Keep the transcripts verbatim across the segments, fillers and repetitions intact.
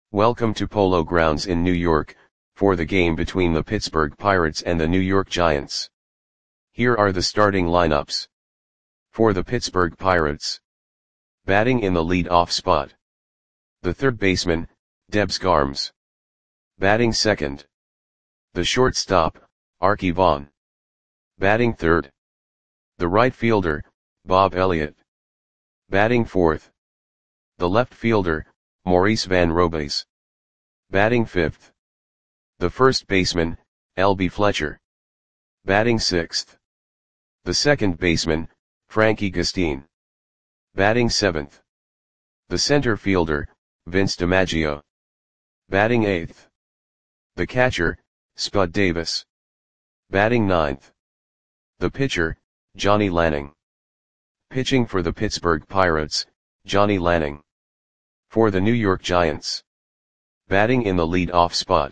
Welcome to Polo Grounds in New York, for the game between the Pittsburgh Pirates and the New York Giants. Here are the starting lineups. For the Pittsburgh Pirates. Batting in the lead-off spot. The third baseman, Debs Garms. Batting second. The shortstop, Arky Vaughan. Batting third. The right fielder, Bob Elliott. Batting fourth. The left fielder, Maurice Van Robays. Batting fifth. The first baseman, L B Fletcher. Batting sixth. The second baseman, Frankie Gastine. Batting seventh. The center fielder, Vince DiMaggio. Batting eighth. The catcher, Spud Davis. Batting ninth. The pitcher, Johnny Lanning. Pitching for the Pittsburgh Pirates, Johnny Lanning. For the New York Giants. Batting in the lead-off spot.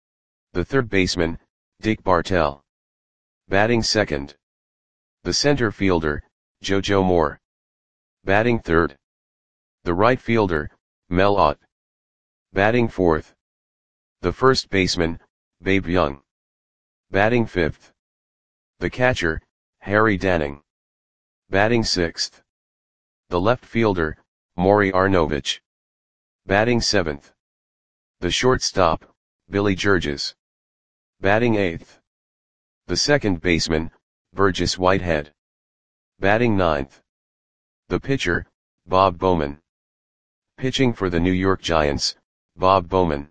The third baseman, Dick Bartell. Batting second. The center fielder, JoJo Moore. Batting third. The right fielder, Mel Ott. Batting fourth. The first baseman, Babe Young. Batting fifth. The catcher, Harry Danning. Batting sixth. The left fielder, Maury Arnovich. Batting seventh. The shortstop, Billy Georges. Batting eighth. The second baseman, Burgess Whitehead. Batting ninth. The pitcher, Bob Bowman. Pitching for the New York Giants, Bob Bowman.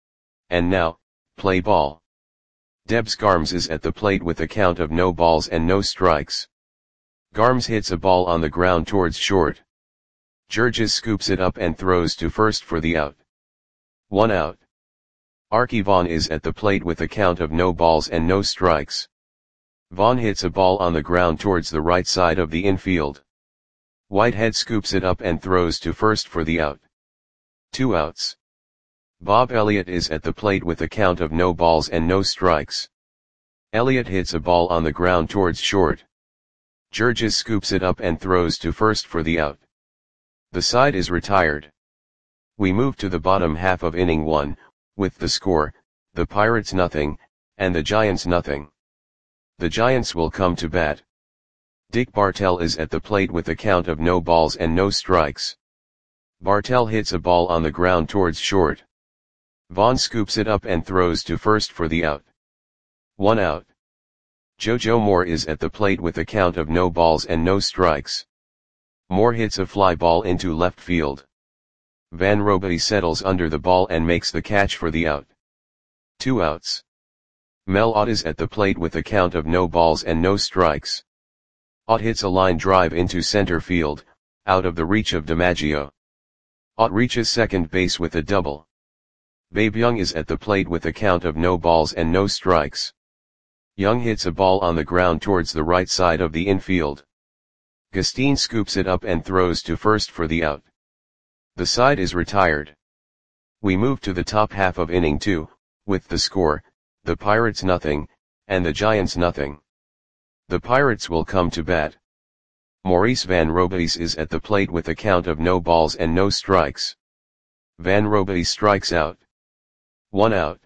And now, play ball. Debs Garms is at the plate with a count of no balls and no strikes. Garms hits a ball on the ground towards short. Georges scoops it up and throws to first for the out. One out. Arky Vaughan is at the plate with a count of no balls and no strikes. Vaughan hits a ball on the ground towards the right side of the infield. Whitehead scoops it up and throws to first for the out. Two outs. Bob Elliott is at the plate with a count of no balls and no strikes. Elliott hits a ball on the ground towards short. Georges scoops it up and throws to first for the out. The side is retired. We move to the bottom half of inning one, with the score, the Pirates nothing, and the Giants nothing. The Giants will come to bat. Dick Bartell is at the plate with a count of no balls and no strikes. Bartell hits a ball on the ground towards short. Vaughan scoops it up and throws to first for the out. One out. JoJo Moore is at the plate with a count of no balls and no strikes. Moore hits a fly ball into left field. Van Robays settles under the ball and makes the catch for the out. Two outs. Mel Ott is at the plate with a count of no balls and no strikes. Ott hits a line drive into center field, out of the reach of DiMaggio. Ott reaches second base with a double. Babe Young is at the plate with a count of no balls and no strikes. Young hits a ball on the ground towards the right side of the infield. Gastine scoops it up and throws to first for the out. The side is retired. We move to the top half of inning two, with the score, the Pirates nothing, and the Giants nothing. The Pirates will come to bat. Maurice Van Robays is at the plate with a count of no balls and no strikes. Van Robays strikes out. One out.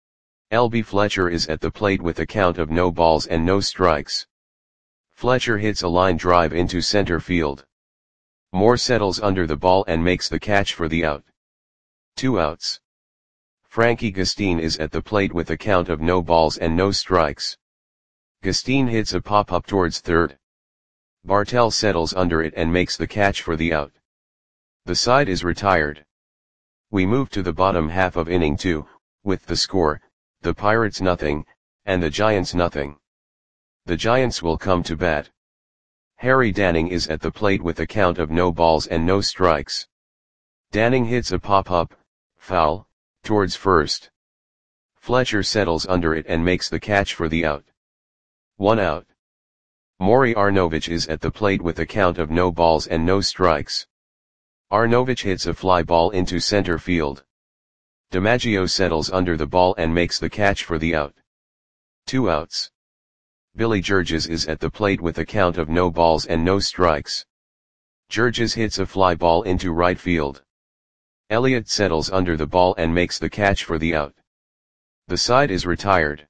L B Fletcher is at the plate with a count of no balls and no strikes. Fletcher hits a line drive into center field. Moore settles under the ball and makes the catch for the out. Two outs. Frankie Gastine is at the plate with a count of no balls and no strikes. Gastine hits a pop-up towards third. Bartell settles under it and makes the catch for the out. The side is retired. We move to the bottom half of inning two, with the score, the Pirates nothing, and the Giants nothing. The Giants will come to bat. Harry Danning is at the plate with a count of no balls and no strikes. Danning hits a pop-up, foul, towards first. Fletcher settles under it and makes the catch for the out. One out. Maury Arnovich is at the plate with a count of no balls and no strikes. Arnovich hits a fly ball into center field. DiMaggio settles under the ball and makes the catch for the out. Two outs. Billy Georges is at the plate with a count of no balls and no strikes. Georges hits a fly ball into right field. Elliott settles under the ball and makes the catch for the out. The side is retired.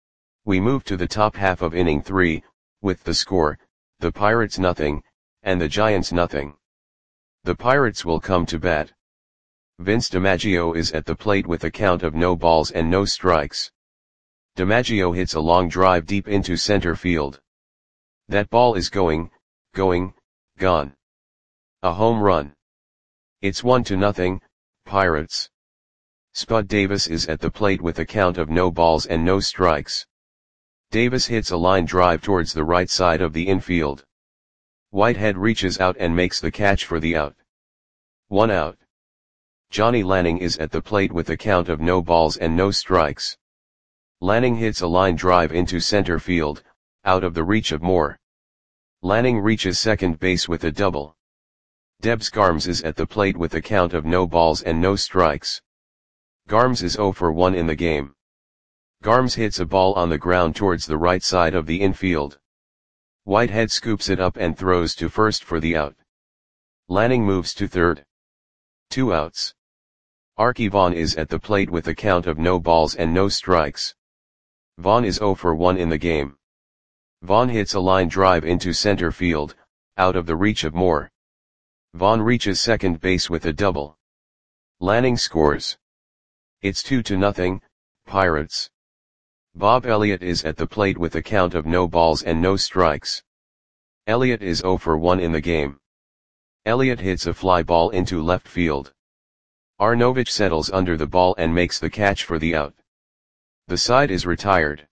We move to the top half of inning three, with the score, the Pirates nothing, and the Giants nothing. The Pirates will come to bat. Vince DiMaggio is at the plate with a count of no balls and no strikes. DiMaggio hits a long drive deep into center field. That ball is going, going, gone. A home run. It's one to nothing, Pirates. Spud Davis is at the plate with a count of no balls and no strikes. Davis hits a line drive towards the right side of the infield. Whitehead reaches out and makes the catch for the out. One out. Johnny Lanning is at the plate with a count of no balls and no strikes. Lanning hits a line drive into center field, out of the reach of Moore. Lanning reaches second base with a double. Debs Garms is at the plate with a count of no balls and no strikes. Garms is oh for one in the game. Garms hits a ball on the ground towards the right side of the infield. Whitehead scoops it up and throws to first for the out. Lanning moves to third. Two outs. Arky Vaughan is at the plate with a count of no balls and no strikes. Vaughan is oh for one in the game. Vaughan hits a line drive into center field, out of the reach of Moore. Vaughan reaches second base with a double. Lanning scores. It's two to nothing, Pirates. Bob Elliott is at the plate with a count of no balls and no strikes. Elliott is oh for one in the game. Elliott hits a fly ball into left field. Arnovich settles under the ball and makes the catch for the out. The side is retired.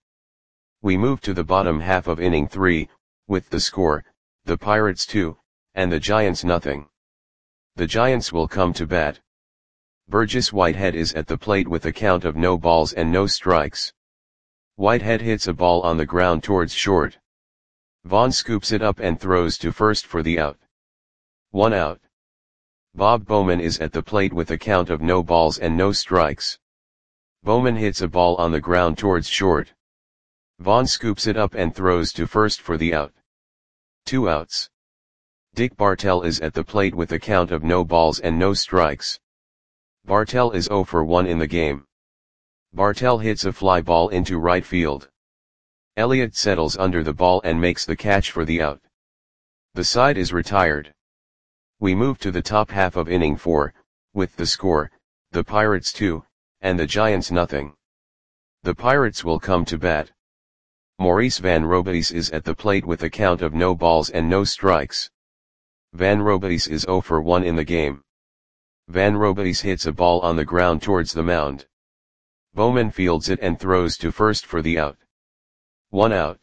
We move to the bottom half of inning three, with the score, the Pirates two, and the Giants nothing. The Giants will come to bat. Burgess Whitehead is at the plate with a count of no balls and no strikes. Whitehead hits a ball on the ground towards short. Vaughan scoops it up and throws to first for the out. One out. Bob Bowman is at the plate with a count of no balls and no strikes. Bowman hits a ball on the ground towards short. Vaughan scoops it up and throws to first for the out. Two outs. Dick Bartell is at the plate with a count of no balls and no strikes. Bartell is oh for one in the game. Bartell hits a fly ball into right field. Elliott settles under the ball and makes the catch for the out. The side is retired. We move to the top half of inning four, with the score, the Pirates two, and the Giants nothing. The Pirates will come to bat. Maurice Van Robies is at the plate with a count of no balls and no strikes. Van Robies is oh for one in the game. Van Robies hits a ball on the ground towards the mound. Bowman fields it and throws to first for the out. One out.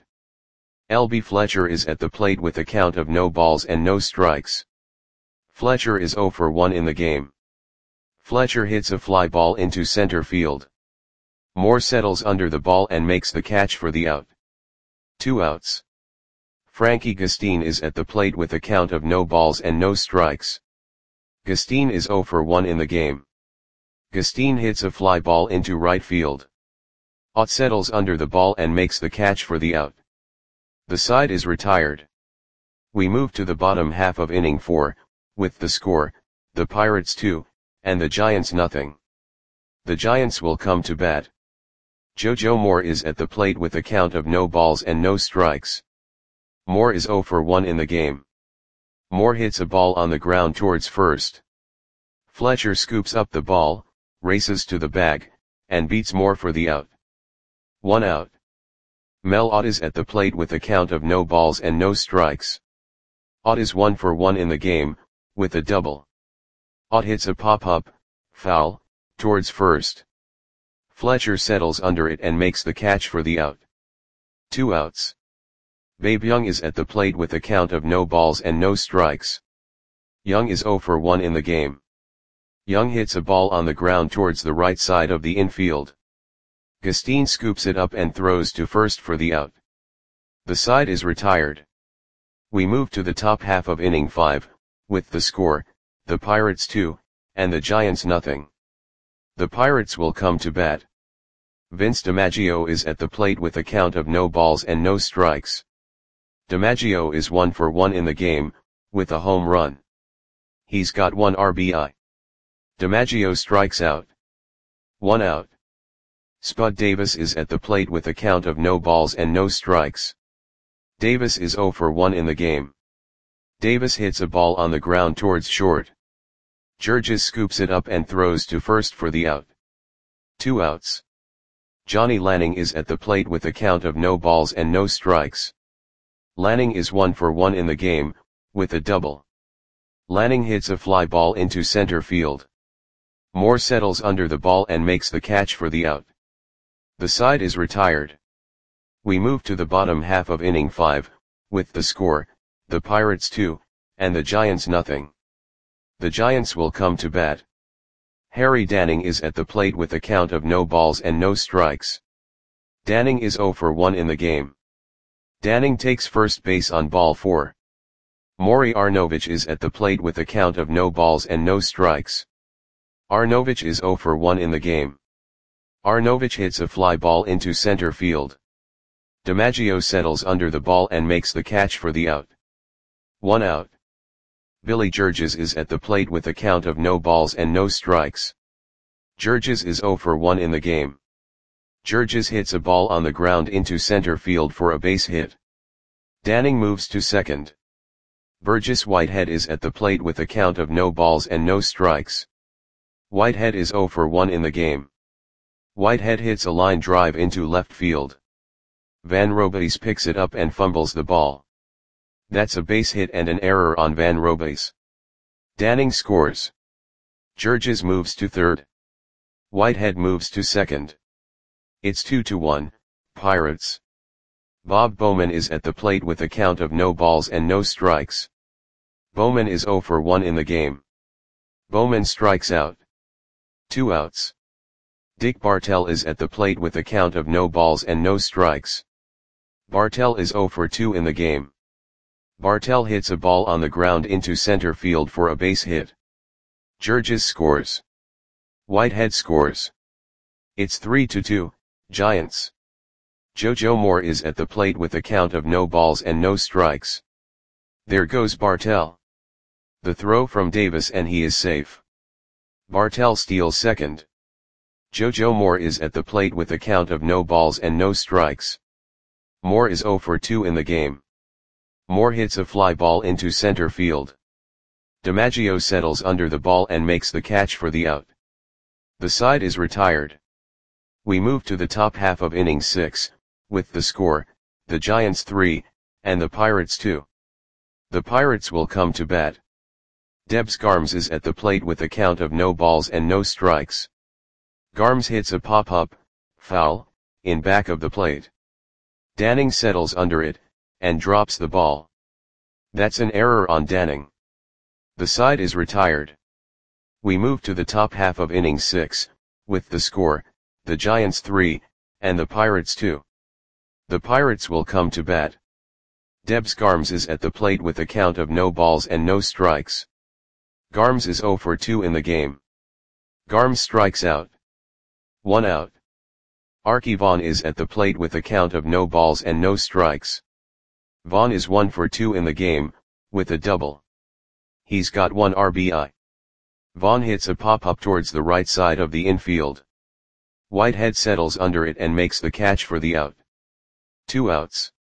L B Fletcher is at the plate with a count of no balls and no strikes. Fletcher is oh for one in the game. Fletcher hits a fly ball into center field. Moore settles under the ball and makes the catch for the out. Two outs. Frankie Gustine is at the plate with a count of no balls and no strikes. Gustine is oh for one in the game. Gustine hits a fly ball into right field. Ott settles under the ball and makes the catch for the out. The side is retired. We move to the bottom half of inning four, with the score, the Pirates two, and the Giants nothing. The Giants will come to bat. Jojo Moore is at the plate with a count of no balls and no strikes. Moore is oh for one in the game. Moore hits a ball on the ground towards first. Fletcher scoops up the ball, races to the bag, and beats Moore for the out. One out. Mel Ott is at the plate with a count of no balls and no strikes. Ott is one for one in the game, with a double. Ott hits a pop-up, foul, towards first. Fletcher settles under it and makes the catch for the out. Two outs. Babe Young is at the plate with a count of no balls and no strikes. Young is oh for one in the game. Young hits a ball on the ground towards the right side of the infield. Gustine scoops it up and throws to first for the out. The side is retired. We move to the top half of inning five, with the score, the Pirates two, and the Giants nothing. The Pirates will come to bat. Vince DiMaggio is at the plate with a count of no balls and no strikes. DiMaggio is one for one in the game, with a home run. He's got one R B I. DiMaggio strikes out. One out. Spud Davis is at the plate with a count of no balls and no strikes. Davis is oh for one in the game. Davis hits a ball on the ground towards short. Georges scoops it up and throws to first for the out. Two outs. Johnny Lanning is at the plate with a count of no balls and no strikes. Lanning is one for one in the game, with a double. Lanning hits a fly ball into center field. Moore settles under the ball and makes the catch for the out. The side is retired. We move to the bottom half of inning five, with the score, the Pirates two, and the Giants nothing. The Giants will come to bat. Harry Danning is at the plate with a count of no balls and no strikes. Danning is oh for one in the game. Danning takes first base on ball four. Maury Arnovich is at the plate with a count of no balls and no strikes. Arnovich is oh for one in the game. Arnovich hits a fly ball into center field. DiMaggio settles under the ball and makes the catch for the out. One out. Billy Georges is at the plate with a count of no balls and no strikes. Georges is oh for one in the game. Georges hits a ball on the ground into center field for a base hit. Danning moves to second. Burgess Whitehead is at the plate with a count of no balls and no strikes. Whitehead is oh for one in the game. Whitehead hits a line drive into left field. Van Robies picks it up and fumbles the ball. That's a base hit and an error on Van Robies. Danning scores. Georges moves to third. Whitehead moves to second. It's two to one, Pirates. Bob Bowman is at the plate with a count of no balls and no strikes. Bowman is oh for one in the game. Bowman strikes out. Two outs. Dick Bartell is at the plate with a count of no balls and no strikes. Bartell is oh for two in the game. Bartell hits a ball on the ground into center field for a base hit. Georges scores. Whitehead scores. It's three to two, Giants. JoJo Moore is at the plate with a count of no balls and no strikes. There goes Bartell. The throw from Davis and he is safe. Bartell steals second. JoJo Moore is at the plate with a count of no balls and no strikes. Moore is oh for two in the game. Moore hits a fly ball into center field. DiMaggio settles under the ball and makes the catch for the out. The side is retired. We move to the top half of inning six, with the score, the Giants three, and the Pirates two. The Pirates will come to bat. Debs Garms is at the plate with a count of no balls and no strikes. Garms hits a pop-up, foul, in back of the plate. Danning settles under it, and drops the ball. That's an error on Danning. The side is retired. We move to the top half of inning six, with the score, the Giants three, and the Pirates two. The Pirates will come to bat. Debs Garms is at the plate with a count of no balls and no strikes. Garms is oh for two in the game. Garms strikes out. One out. Arky Vaughan is at the plate with a count of no balls and no strikes. Vaughan is one for two in the game, with a double. He's got one R B I. Vaughan hits a pop-up towards the right side of the infield. Whitehead settles under it and makes the catch for the out. Two outs.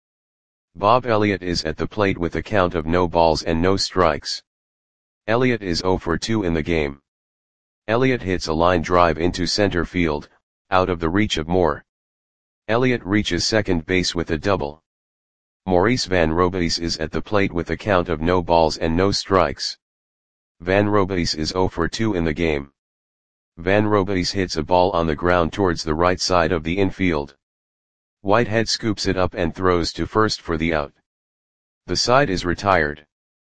Bob Elliott is at the plate with a count of no balls and no strikes. Elliott is oh for two in the game. Elliott hits a line drive into center field, out of the reach of Moore. Elliott reaches second base with a double. Maurice Van Robies is at the plate with a count of no balls and no strikes. Van Robies is oh for two in the game. Van Robies hits a ball on the ground towards the right side of the infield. Whitehead scoops it up and throws to first for the out. The side is retired.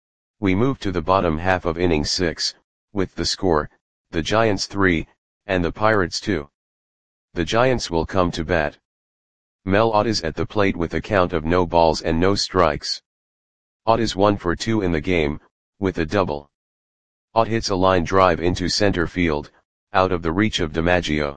We move to the bottom half of inning six, with the score, the Giants three, and the Pirates two. The Giants will come to bat. Mel Ott is at the plate with a count of no balls and no strikes. Ott is one for two in the game, with a double. Ott hits a line drive into center field, out of the reach of DiMaggio.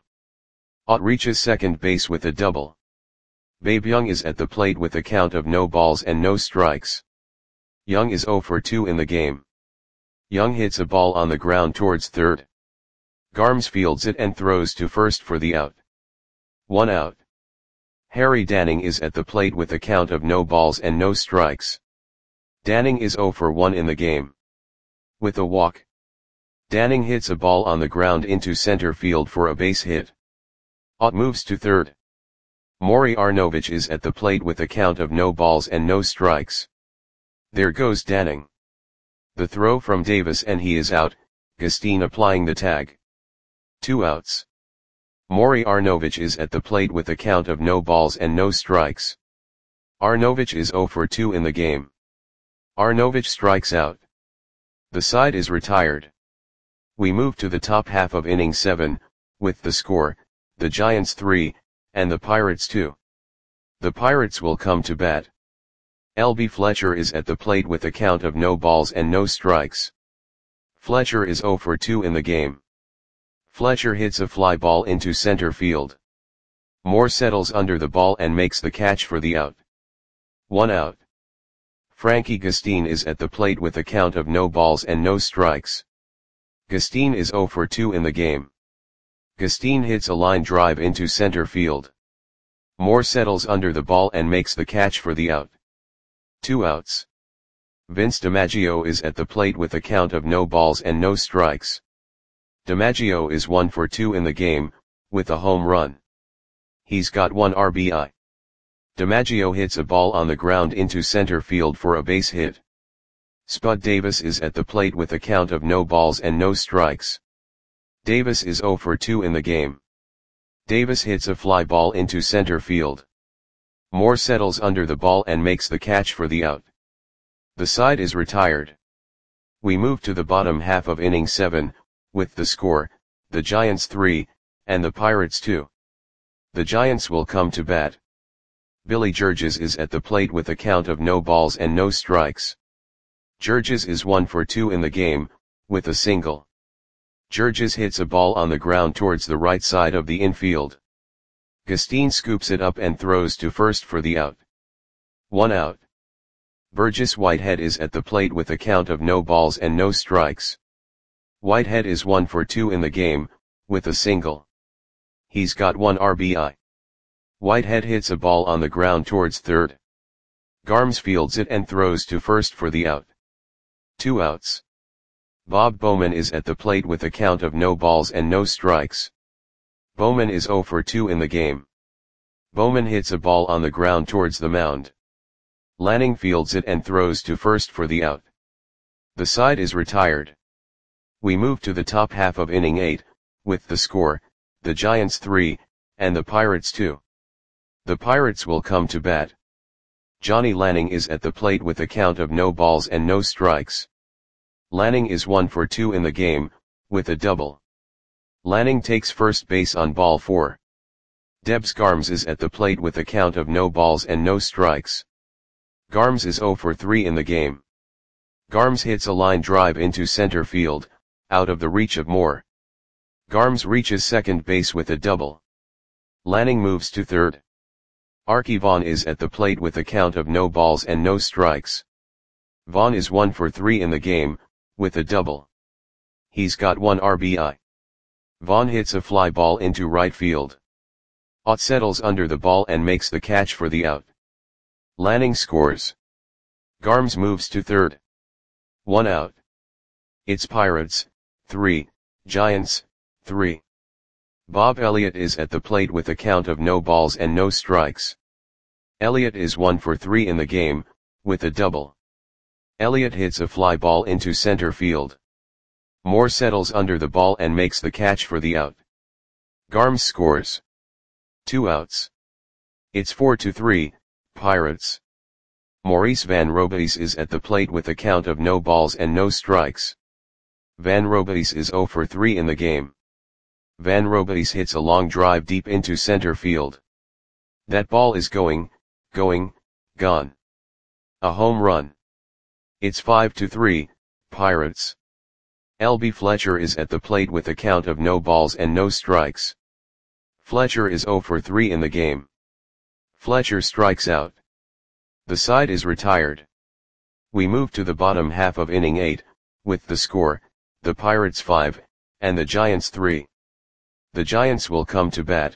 Ott reaches second base with a double. Babe Young is at the plate with a count of no balls and no strikes. Young is oh for two in the game. Young hits a ball on the ground towards third. Garms fields it and throws to first for the out. One out. Harry Danning is at the plate with a count of no balls and no strikes. Danning is zero for one in the game. With a walk, Danning hits a ball on the ground into center field for a base hit. Ott moves to third. Maury Arnovich is at the plate with a count of no balls and no strikes. There goes Danning. The throw from Davis and he is out, Gustin applying the tag. Two outs. Maury Arnovich is at the plate with a count of no balls and no strikes. Arnovich is zero for two in the game. Arnovich strikes out. The side is retired. We move to the top half of inning seven, with the score, the Giants three, and the Pirates two. The Pirates will come to bat. L B Fletcher is at the plate with a count of no balls and no strikes. Fletcher is zero for two in the game. Fletcher hits a fly ball into center field. Moore settles under the ball and makes the catch for the out. One out. Frankie Gustin is at the plate with a count of no balls and no strikes. Gustin is zero for two in the game. Gustin hits a line drive into center field. Moore settles under the ball and makes the catch for the out. Two outs. Vince DiMaggio is at the plate with a count of no balls and no strikes. DiMaggio is one for two in the game, with a home run. He's got one R B I. DiMaggio hits a ball on the ground into center field for a base hit. Spud Davis is at the plate with a count of no balls and no strikes. Davis is zero for two in the game. Davis hits a fly ball into center field. Moore settles under the ball and makes the catch for the out. The side is retired. We move to the bottom half of inning seven, with the score, the Giants three, and the Pirates two. The Giants will come to bat. Billy Georges is at the plate with a count of no balls and no strikes. Georges is one for two in the game, with a single. Georges hits a ball on the ground towards the right side of the infield. Gustin scoops it up and throws to first for the out. One out. Burgess Whitehead is at the plate with a count of no balls and no strikes. Whitehead is one for two in the game, with a single. He's got one R B I. Whitehead hits a ball on the ground towards third. Garms fields it and throws to first for the out. Two outs. Bob Bowman is at the plate with a count of no balls and no strikes. Bowman is zero for two in the game. Bowman hits a ball on the ground towards the mound. Lanning fields it and throws to first for the out. The side is retired. We move to the top half of inning eight, with the score, the Giants three, and the Pirates two. The Pirates will come to bat. Johnny Lanning is at the plate with a count of no balls and no strikes. Lanning is one for two in the game, with a double. Lanning takes first base on ball four. Debs Garms is at the plate with a count of no balls and no strikes. Garms is zero for three in the game. Garms hits a line drive into center field, out of the reach of Moore. Garms reaches second base with a double. Lanning moves to third. Archie Vaughn is at the plate with a count of no balls and no strikes. Vaughn is one for three in the game, with a double. He's got one R B I. Vaughn hits a fly ball into right field. Ott settles under the ball and makes the catch for the out. Lanning scores. Garms moves to third. One out. It's Pirates, three, Giants, three. Bob Elliott is at the plate with a count of no balls and no strikes. Elliott is one for three in the game, with a double. Elliott hits a fly ball into center field. Moore settles under the ball and makes the catch for the out. Garms scores. Two outs. It's four to three, Pirates. Maurice Van Robeis is at the plate with a count of no balls and no strikes. Van Robeis is zero for three in the game. Van Robeis hits a long drive deep into center field. That ball is going, going, gone. A home run. It's five to three, Pirates. L B Fletcher is at the plate with a count of no balls and no strikes. Fletcher is zero for three in the game. Fletcher strikes out. The side is retired. We move to the bottom half of inning eight, with the score, the Pirates five, and the Giants three. The Giants will come to bat.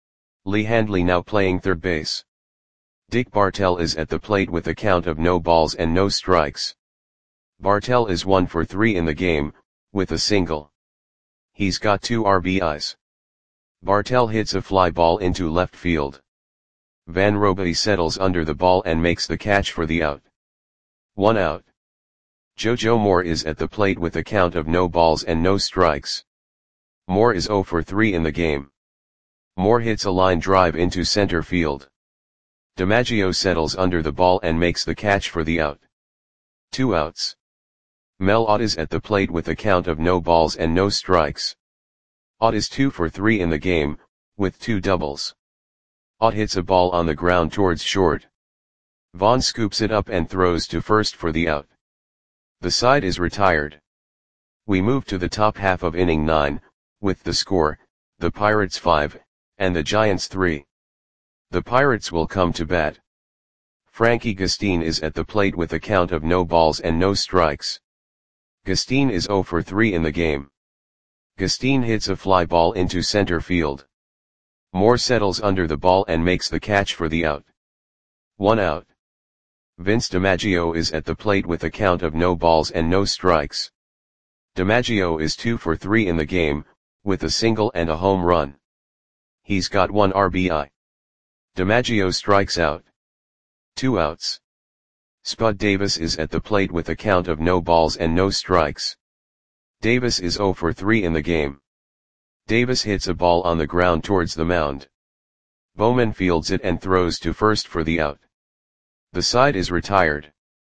Lee Handley now playing third base. Dick Bartell is at the plate with a count of no balls and no strikes. Bartell is one for three in the game, with a single. He's got two R B Is. Bartell hits a fly ball into left field. Van Roby settles under the ball and makes the catch for the out. One out. JoJo Moore is at the plate with a count of no balls and no strikes. Moore is zero for three in the game. Moore hits a line drive into center field. DiMaggio settles under the ball and makes the catch for the out. Two outs. Mel Ott is at the plate with a count of no balls and no strikes. Ott is two for three in the game, with two doubles. Ott hits a ball on the ground towards short. Vaughn scoops it up and throws to first for the out. The side is retired. We move to the top half of inning nine, with the score, the Pirates five, and the Giants three. The Pirates will come to bat. Frankie Gustin is at the plate with a count of no balls and no strikes. Gustin is zero for three in the game. Gustin hits a fly ball into center field. Moore settles under the ball and makes the catch for the out. One out. Vince DiMaggio is at the plate with a count of no balls and no strikes. DiMaggio is two for three in the game, with a single and a home run. He's got one R B I. DiMaggio strikes out. Two outs. Spud Davis is at the plate with a count of no balls and no strikes. Davis is zero for three in the game. Davis hits a ball on the ground towards the mound. Bowman fields it and throws to first for the out. The side is retired.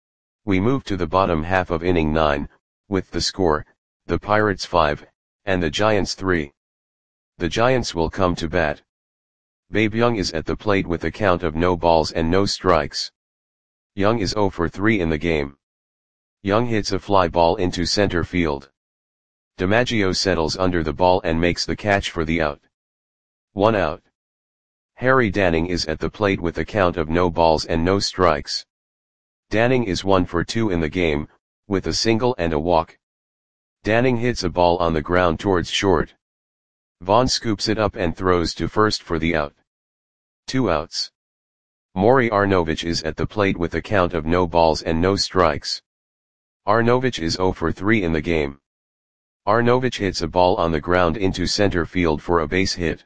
We move to the bottom half of inning nine, with the score, the Pirates five, and the Giants three. The Giants will come to bat. Babe Young is at the plate with a count of no balls and no strikes. Young is zero for three in the game. Young hits a fly ball into center field. DiMaggio settles under the ball and makes the catch for the out. One out. Harry Danning is at the plate with a count of no balls and no strikes. Danning is one for two in the game, with a single and a walk. Danning hits a ball on the ground towards short. Vaughn scoops it up and throws to first for the out. Two outs. Maury Arnovich is at the plate with a count of no balls and no strikes. Arnovich is zero for three in the game. Arnovich hits a ball on the ground into center field for a base hit.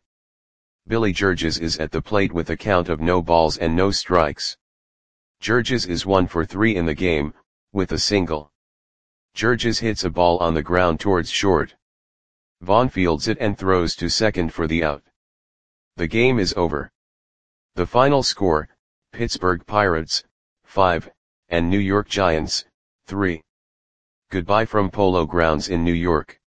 Billy Georges is at the plate with a count of no balls and no strikes. Georges is one for three in the game, with a single. Georges hits a ball on the ground towards short. Vaughn fields it and throws to second for the out. The game is over. The final score, Pittsburgh Pirates, five, and New York Giants, three. Goodbye from Polo Grounds in New York.